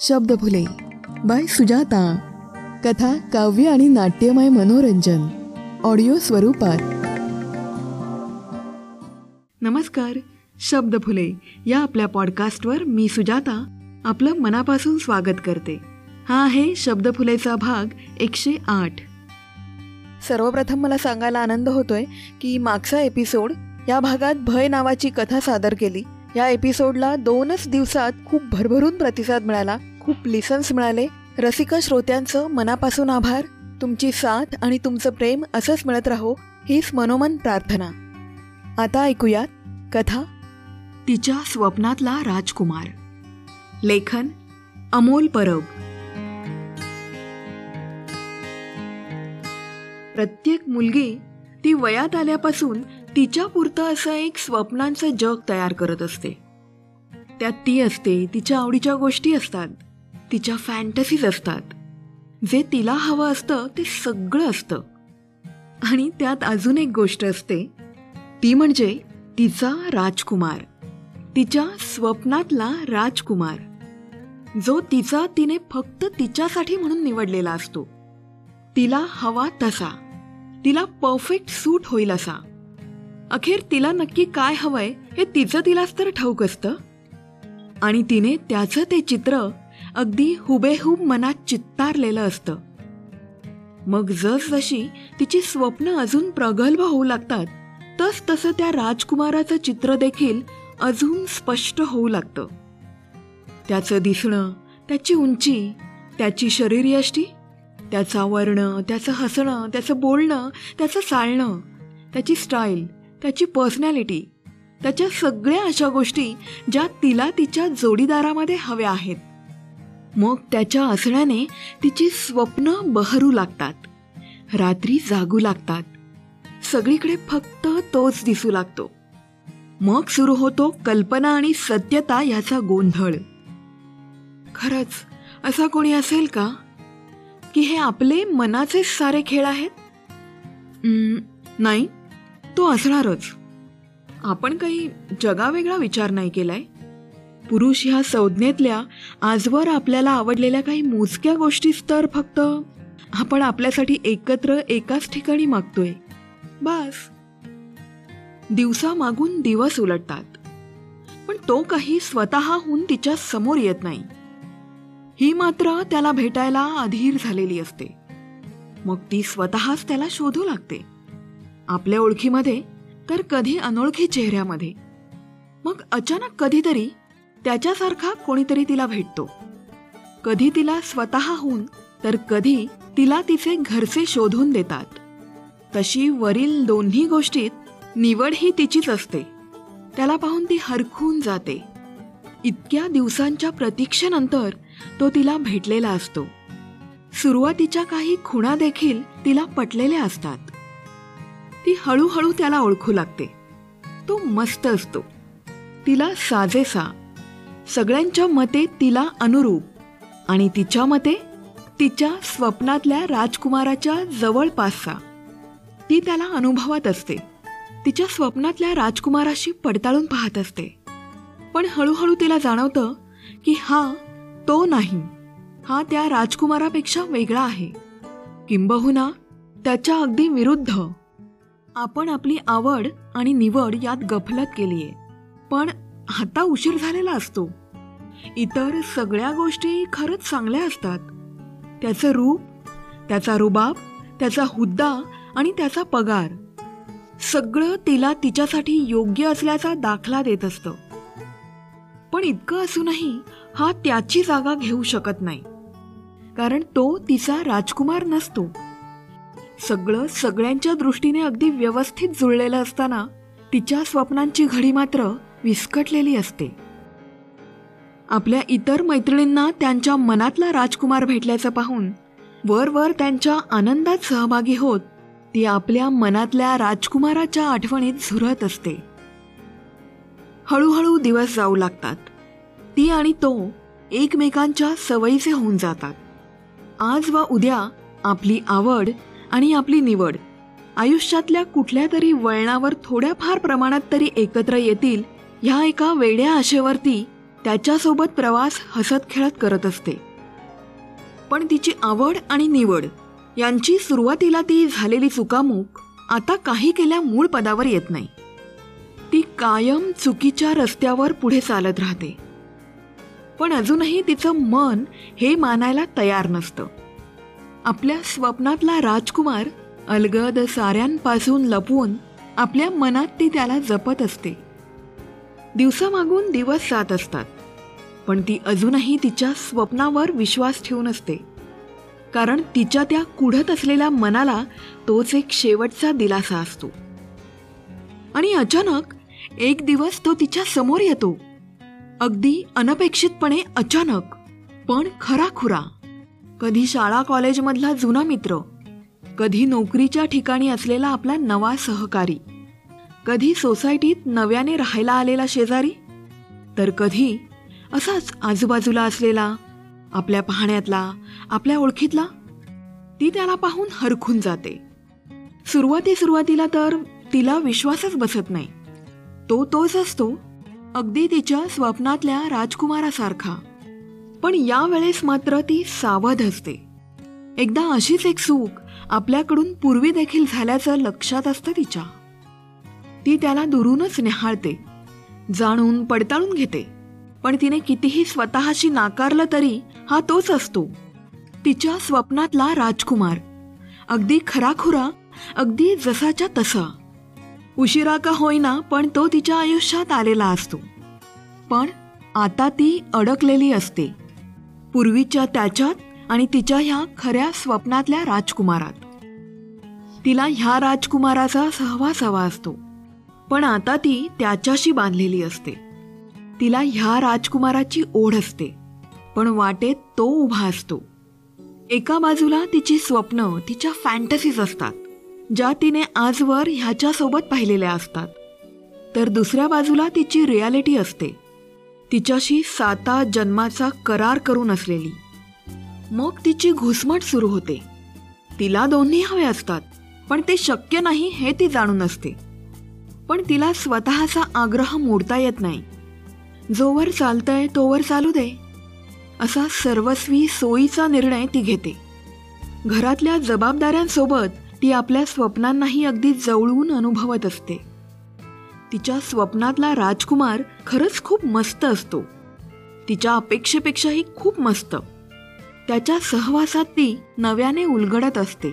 Shabdphule by Sujata. कथा, काव्य आणि नाट्यमय मनोरंजन ऑडिओ स्वरूपात. नमस्कार. शब्दफुले या आपल्या पॉडकास्टवर मी सुजाता आपलं मनापासून स्वागत करते. हा आहे शब्दफुलेचा भाग 108. सर्वप्रथम मला सांगायला आनंद होतोय की मागचा एपिसोड या भागात भय नावाची कथा सादर केली. या एपिसोडला 2च दिवसात खूप भरभरून प्रतिसाद मिळाला, खूप लिसन्स मिळाले. रसिक श्रोत्यांचं मनापासून आभार. तुमची साथ आणि तुमचं प्रेम असंच मिळत राहो हीच मनोमन प्रार्थना. आता ऐकूयात कथा तिच्या स्वप्नातला राजकुमार. लेखन अमोल परब. प्रत्येक मुलगी ती वयात आल्यापासून तिच्या पुरतं असं एक स्वप्नांचं जग तयार करत असते. त्यात ती असते, तिच्या आवडीच्या गोष्टी असतात, तिच्या फॅन्टसीज असतात. जे तिला हवं असतं ते सगळं असतं. आणि त्यात अजून एक गोष्ट असते, ती म्हणजे तिचा राजकुमार, तिच्या स्वप्नातला राजकुमार, जो तिने फक्त तिच्यासाठी म्हणून निवडलेला असतो. तिला हवा तसा, तिला परफेक्ट सूट होईल असा. अखेर तिला नक्की काय हवंय हे तिलाच तर ठाऊक असतं. आणि तिने त्याचं ते चित्र अगदी हुबेहूब मनात चित्तारलेलं असतं. मग जसजशी तिची स्वप्न अजून प्रगल्भ होऊ लागतात तसं त्या राजकुमाराचं चित्र देखील अजून स्पष्ट होऊ लागतं. त्याचं दिसणं, त्याची उंची, त्याची शरीरयष्टी, त्याचा वर्ण, त्याचं हसणं, त्याचं बोलणं, त्याचं चालणं, त्याची स्टाईल, त्याची पर्सनॅलिटी, त्याच्या सगळ्या अशा गोष्टी ज्या तिला तिच्या जोडीदारामध्ये हव्या आहेत. मग त्याच्या असण्याने तिची स्वप्न बहरू लागतात, रात्री जागू लागतात, सगळीकडे फक्त तोच दिसू लागतो. मग सुरू होतो कल्पना आणि सत्यता याचा गोंधळ. खरंच असा कोणी असेल का की हे आपले मनाचे सारे खेळ आहेत? नाही, तो असणारच. आपण काही जगावेगळा विचार नाही केलाय. पुरुष ह्या संज्ञेतल्या आजवर आपल्याला आवडलेल्या काही मोजक्या गोष्टीच तर फक्त आपण आपल्यासाठी एकत्र एकाच ठिकाणी मागतोय, बास. दिवसा मागून दिवस उलटतात, पण तो काही स्वतःहून तिच्या समोर येत नाही. ही मात्र त्याला भेटायला अधीर झालेली असते. मग ती स्वतःच त्याला शोधू लागते, आपल्या ओळखीमध्ये तर कधी अनोळखी चेहऱ्यामध्ये. मग अचानक कधीतरी त्याच्यासारखा कोणीतरी तिला भेटतो. कधी तिला स्वतःहून तर कधी तिला तिचे घरचे शोधून देतात. तशी वरील दोन्ही गोष्टीत निवड ही तिचीच असते. त्याला पाहून ती हरखून जाते. इतक्या दिवसांच्या प्रतीक्षेनंतर तो तिला भेटलेला असतो. सुरुवातीच्या काही खुणा देखील तिला पटलेल्या असतात. ती हळूहळू त्याला ओळखू लागते. तो मस्त असतो, तिला साजेसा, सगळ्यांच्या मते तिला अनुरूप, आणि तिच्या मते तिच्या स्वप्नातल्या राजकुमाराच्या जवळपासचा. ती त्याला अनुभवत असते, तिच्या स्वप्नातल्या राजकुमाराशी पडताळून पाहत असते. पण हळूहळू तिला जाणवतं की हा तो नाही, हा त्या राजकुमारापेक्षा वेगळा आहे, किंबहुना त्याच्या अगदी विरुद्ध. आपण आपली आवड आणि निवड यात गफलत केलीये, पण आता उशीर झालेला असतो. इतर सगळ्या गोष्टी खरंच चांगल्या असतात. त्याचं रूप, त्याचा रुबाब, त्याचा हुद्दा आणि त्याचा पगार, सगळं तिला तिच्यासाठी योग्य असल्याचा दाखला देत असतं. पण इतकं असूनही हा त्याची जागा घेऊ शकत नाही, कारण तो तिचा राजकुमार नसतो. सगळं सगळ्यांच्या दृष्टीने अगदी व्यवस्थित जुळलेलं असताना तिच्या स्वप्नांची घडी मात्र विस्कटलेली असते. आपल्या इतर मैत्रिणींना त्यांच्या मनातला राजकुमार भेटल्याचं पाहून वर त्यांच्या आनंदात सहभागी होत ती आपल्या मनातल्या राजकुमाराच्या आठवणीत झुरत असते. हळूहळू दिवस जाऊ लागतात. ती आणि तो एकमेकांच्या सवयीचे होऊन जातात. आज व उद्या आपली आवड आणि आपली निवड आयुष्यातल्या कुठल्या तरी वळणावर थोड्याफार प्रमाणात तरी एकत्र येतील ह्या एका वेड्या आशेवरती त्याच्यासोबत प्रवास हसत खेळत करत असते. पण तिची आवड आणि निवड यांची सुरुवातीला ती झालेली चुकामुक आता काही केल्या मूळ पदावर येत नाही. ती कायम चुकीच्या रस्त्यावर पुढे चालत राहते. पण अजूनही तिचं मन हे मानायला तयार नसतं. आपल्या स्वप्नातला राजकुमार अलगद साऱ्यांपासून लपवून आपल्या मनात ती त्याला जपत असते. दिवसामागून दिवस जात असतात, पण ती अजूनही तिच्या स्वप्नावर विश्वास ठेवून असते. कारण तिच्या त्या कुढत असलेल्या मनाला तोच एक शेवटचा दिलासा असतो. आणि अचानक एक दिवस तो तिच्या समोर येतो. अगदी अनपेक्षितपणे अचानक, पण खराखुरा. कधी शाळा कॉलेजमधला जुना मित्र, कधी नोकरीच्या ठिकाणी असलेला आपला नवा सहकारी, कधी सोसायटीत नव्याने राहायला आलेला शेजारी, तर कधी असाच आजूबाजूला असलेला, आपल्या पाहण्यातला, आपल्या ओळखीतला. ती त्याला पाहून हरखून जाते. सुरुवातीला तर तिला विश्वासच बसत नाही. तो तोच असतो, अगदी तिच्या स्वप्नातल्या राजकुमारासारखा. पण यावेळेस मात्र ती सावध असते. एकदा अशीच एक चूक आपल्याकडून पूर्वी देखील झाल्याचं लक्षात असतं तिच्या. ती त्याला दुरूनच निहाळते, जाणून पडताळून घेते. पण तिने कितीही स्वतःशी नाकारलं तरी हा तोच असतो, तिच्या स्वप्नातला राजकुमार. अगदी खराखुरा, अगदी जसाच्या तसा. उशिरा का होईना, पण तो तिच्या आयुष्यात आलेला असतो. पण आता ती अडकलेली असते पूर्वीच्या त्याच्यात आणि तिच्या ह्या खऱ्या स्वप्नातल्या राजकुमारात. तिला ह्या राजकुमाराचा सहवास हवा असतो, पण आता ती त्याच्याशी बांधलेली असते. तिला ह्या राजकुमाराची ओढ असते, पण वाटेत तो उभा असतो. एका बाजूला तिची स्वप्न, तिच्या फॅन्टसीज असतात, ज्या तिने आजवर ह्याच्यासोबत पाहिलेल्या असतात. तर दुसऱ्या बाजूला तिची रियालिटी असते, तिच्याशी 7 जन्माचा करार करून असलेली. मग तिची घुसमट सुरू होते. तिला दोन्ही हवे असतात, पण ते शक्य नाही हे ती जाणून असते. पण तिला स्वतःचा आग्रह मोडता येत नाही. जोवर चालतंय तोवर चालू दे, असा सर्वस्वी सोयीचा निर्णय ती घेते. घरातल्या जबाबदाऱ्यांसोबत ती आपल्या स्वप्नांनाही अगदी जवळून अनुभवत असते. तिच्या स्वप्नातला राजकुमार खरंच खूप मस्त असतो, तिच्या अपेक्षेपेक्षाही खूप मस्त. त्याच्या सहवासात ती नव्याने उलगडत असते.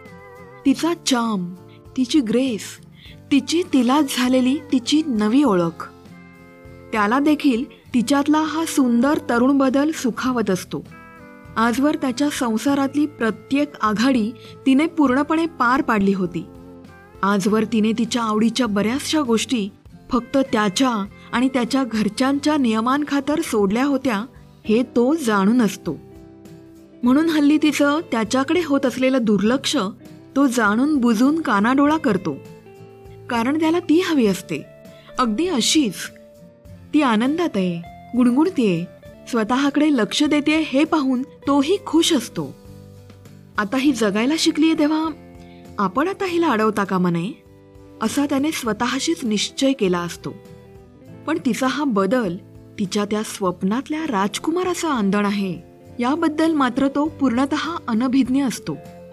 तिचा चार्म, तिची ग्रेस, तिची तिलाच झालेली तिची नवी ओळख. त्याला देखील तिच्यातला हा सुंदर तरुण बदल सुखावत असतो. आजवर त्याच्या संसारातली प्रत्येक आघाडी तिने पूर्णपणे पार पाडली होती. आजवर तिने तिच्या आवडीच्या बऱ्याचशा गोष्टी फक्त त्याच्या आणि त्याच्या घरच्यांच्या नियमांखातर सोडल्या होत्या, हे तो जाणून असतो. म्हणून हल्ली तिचं त्याच्याकडे होत असलेलं दुर्लक्ष तो जाणून बुजून कानाडोळा करतो. कारण त्याला ती हवी असते, अगदी अशीच. ती आनंदात आहे, गुणगुणतीये, स्वतःकडे लक्ष देते हे पाहून तोही खुश असतो. आता ही जगायला शिकलीये, तेव्हा आपण आता हिला अडवता कामा नये, असा त्याने स्वतःशीच निश्चय केला असतो. पण तिचा हा बदल तिच्या त्या स्वप्नातल्या राजकुमाराचा आंदण आहे, याबद्दल मात्र तो पूर्णतः अनभिज्ञ असतो.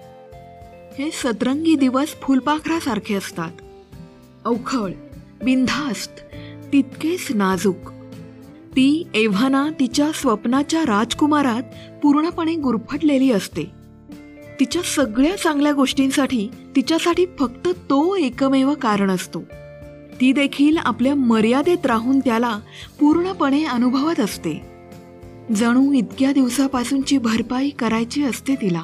हे सतरंगी दिवस फुलपाखरासारखे असतात, अवखळ, बिनधास्त, तितकेच नाजूक. ती एव्हाना तिच्या स्वप्नाच्या राजकुमारात पूर्णपणे गुरफटलेली असते. तिच्या सगळ्या चांगल्या गोष्टींसाठी तिच्यासाठी फक्त तो एकमेव कारण असतो. ती देखील आपल्या मर्यादेत राहून त्याला पूर्णपणे अनुभवत असते. जणू इतक्या दिवसापासूनची भरपाई करायची असते तिला.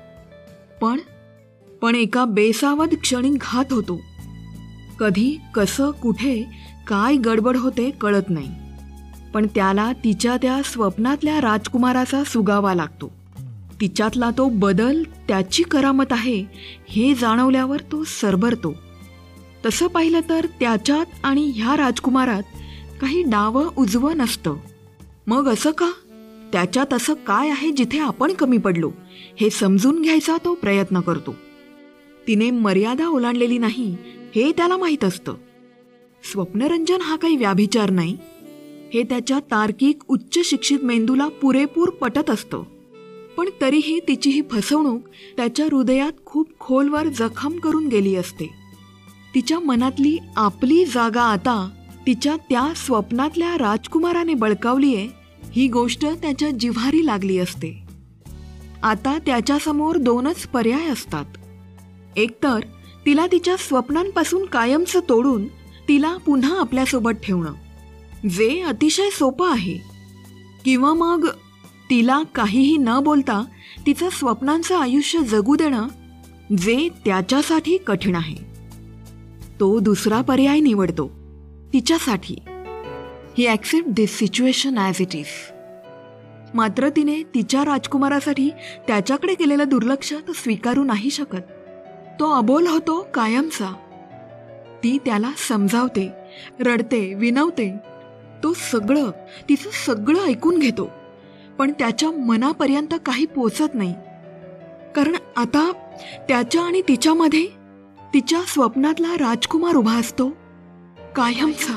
पण एका बेसावध क्षणी घात होतो. कधी, कसं, कुठे, काय गडबड होते कळत नाही. पण त्याला तिच्या त्या स्वप्नातल्या राजकुमाराचा सुगावा लागतो. तिच्यातला तो बदल त्याची करामत आहे हे जाणवल्यावर तो सरबरतो. तसं पाहिलं तर त्याच्यात आणि ह्या राजकुमारात काही डावं उजवं नसतं. मग असं का? त्याच्यात असं काय आहे जिथे आपण कमी पडलो हे समजून घ्यायचा तो प्रयत्न करतो. तिने मर्यादा ओलांडलेली नाही हे त्याला माहीत असतं. स्वप्नरंजन हा काही व्याभिचार नाही. हे त्याच्या तार्किक उच्च शिक्षित मेंदूला पुरेपूर पटत असतं. पण तरीही तिची ही फसवणूक त्याच्या हृदयात खूप खोलवर जखम करून गेली असते. तिच्या मनातली आपली जागा आता तिच्या त्या स्वप्नातल्या राजकुमाराने बळकावलीये ही गोष्ट त्याच्या जिव्हारी लागली असते. आता त्याच्यासमोर 2च पर्याय असतात. एकतर तिला तिच्या स्वप्नांपासून कायमचं तोडून तिला पुन्हा आपल्यासोबत ठेवणं, जे अतिशय सोपं आहे, किंवा मग तिला काहीही न बोलता तिचं स्वप्नांचं आयुष्य जगू देणं, जे त्याच्यासाठी कठीण आहे. तो दुसरा पर्याय निवडतो तिच्यासाठी. ही accept this situation as it is. मात्र तिने तिच्या राजकुमारासाठी त्याच्याकडे केलेलं दुर्लक्ष तो स्वीकारू नाही शकत. तो अबोल होतो कायमचा. ती त्याला समजावते, रडते, विनवते. तो तिचं सगळं ऐकून घेतो, पण त्याच्या मनापर्यंत काही पोचत नाही. कारण आता त्याच्या आणि तिच्यामध्ये तिच्या स्वप्नातला राजकुमार उभा असतो कायमचा.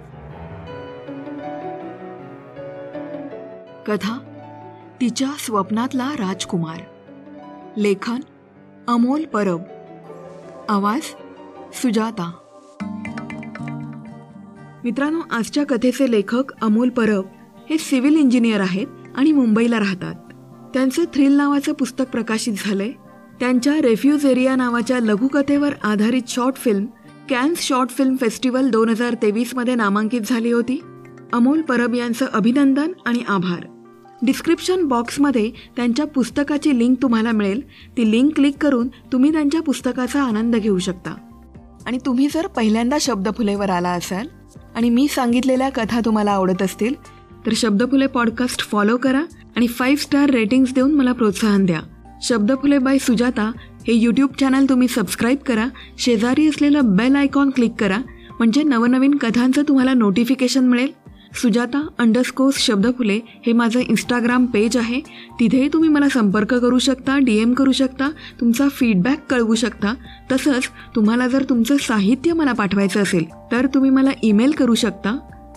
कथा तिच्या स्वप्नातला राजकुमार. लेखन अमोल परब. आवाज सुजाता. मित्रांनो, आजच्या कथेचे लेखक अमोल परब हे सिव्हिल इंजिनियर आहेत आणि मुंबईला राहतात. त्यांचं थ्रिल नावाचं पुस्तक प्रकाशित झालंय. त्यांच्या रेफ्यूज एरिया नावाच्या लघुकथेवर आधारित short film Cannes short film festival 2023 मध्ये नामांकित झाली होती. अमोल परब यांचं अभिनंदन आणि आभार. डिस्क्रिप्शन बॉक्समध्ये त्यांच्या पुस्तकाची लिंक तुम्हाला मिळेल. ती लिंक क्लिक करून तुम्ही त्यांच्या पुस्तकाचा आनंद घेऊ शकता. आणि तुम्ही जर पहिल्यांदा शब्दफुलेवर आला असाल आणि मी सांगितलेल्या कथा तुम्हाला आवडत असतील तर शब्दफुले पॉडकास्ट फॉलो करा आणि 5 स्टार रेटिंग्स देऊन मला प्रोत्साहन द्या. शब्दफुले बाय सुजाता हे यूट्यूब चॅनल तुम्ही सबस्क्राईब करा. शेजारी असलेलं बेल आयकॉन क्लिक करा, म्हणजे नवनवीन कथांचं तुम्हाला नोटिफिकेशन मिळेल. सुजाता_ शब्दफुले हे माझं इंस्टाग्राम पेज आहे. तिथेही तुम्ही मला संपर्क करू शकता, DM करू शकता, तुमचा फीडबॅक कळवू शकता. तसंच तुम्हाला जर तुमचं साहित्य मला पाठवायचं असेल तर तुम्ही मला ईमेल करू शकता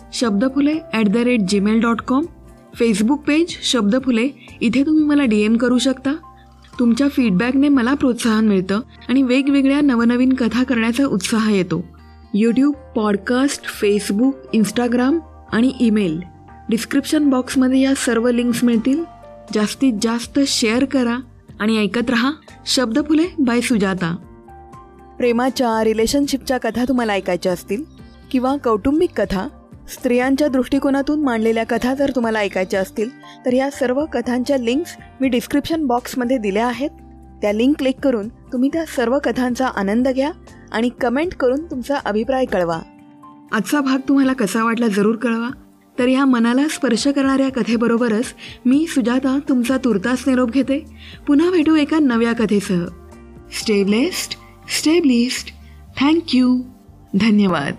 shabdafule@gmail.com. फेसबुक पेज शब्दफुले, इथे तुम्ही मला DM करू शकता. तुमच्या फीडबॅकने मला प्रोत्साहन मिळतं आणि वेगवेगळ्या नवनवीन कथा करण्याचा उत्साह येतो. यूट्यूब, पॉडकास्ट, फेसबुक, इंस्टाग्राम आणि ईमेल. डिस्क्रिप्शन बॉक्समध्ये या सर्व लिंक्स मिळतील. जास्तीत जास्त शेअर करा आणि ऐकत रहा शब्दफुले बाय सुजाता. प्रेमाच्या, रिलेशनशिपच्या कथा तुम्हाला ऐकायच्या असतील किंवा कौटुंबिक कथा, स्त्रियांच्या दृष्टिकोनातून मांडलेल्या कथा जर तुम्हाला ऐकायच्या असतील तर या सर्व कथांच्या लिंक्स मी डिस्क्रिप्शन बॉक्समध्ये दिल्या आहेत. त्या लिंक क्लिक करून तुम्ही त्या सर्व कथांचा आनंद घ्या आणि कमेंट करून तुमचा अभिप्राय कळवा. आजचा भाग तुम्हाला कसा वाटला जरूर कळवा. तर ह्या मनाला स्पर्श करणाऱ्या कथेबरोबरच मी सुजाता तुमचा तुर्तास निरोप घेते. पुन्हा भेटू एका नव्या कथेसह. Stay blessed, stay blissed. Thank you. धन्यवाद.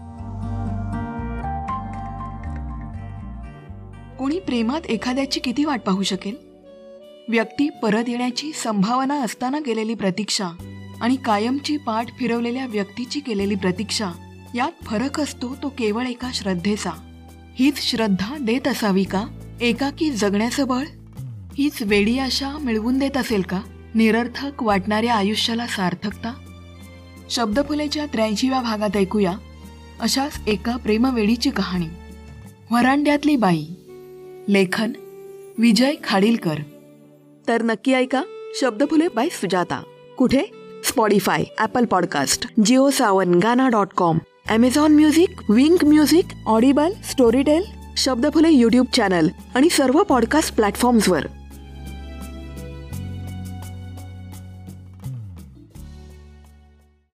कोणी प्रेमात एखाद्याची किती वाट पाहू शकेल? व्यक्ती परत येण्याची संभावना असताना केलेली प्रतीक्षा आणि कायमची पाठ फिरवलेल्या व्यक्तीची केलेली प्रतीक्षा, यात फरक असतो तो केवळ एका श्रद्धेचा. हीच श्रद्धा देत असावी का एकाकी जगण्याचं बळ? हीच वेडी आशा मिळवून देत असेल का निरर्थक वाटणाऱ्या आयुष्याला सार्थकता? शब्दफुलेच्या 83व्या भागात ऐकूया अशाच एका प्रेमवेडीची कहाणी. व्हरांड्यातली बाई. लेखन विजय खाडीलकर. तर नक्की ऐका शब्दफुले बाय सुजाता. कुठे? Spotify, Apple podcast, JioSaavn, Gaana.com, Amazon music, Wynk music, Audible, Storytel, Shabdaphule YouTube channel आणि सर्व पॉडकास्ट प्लॅटफॉर्म्सवर.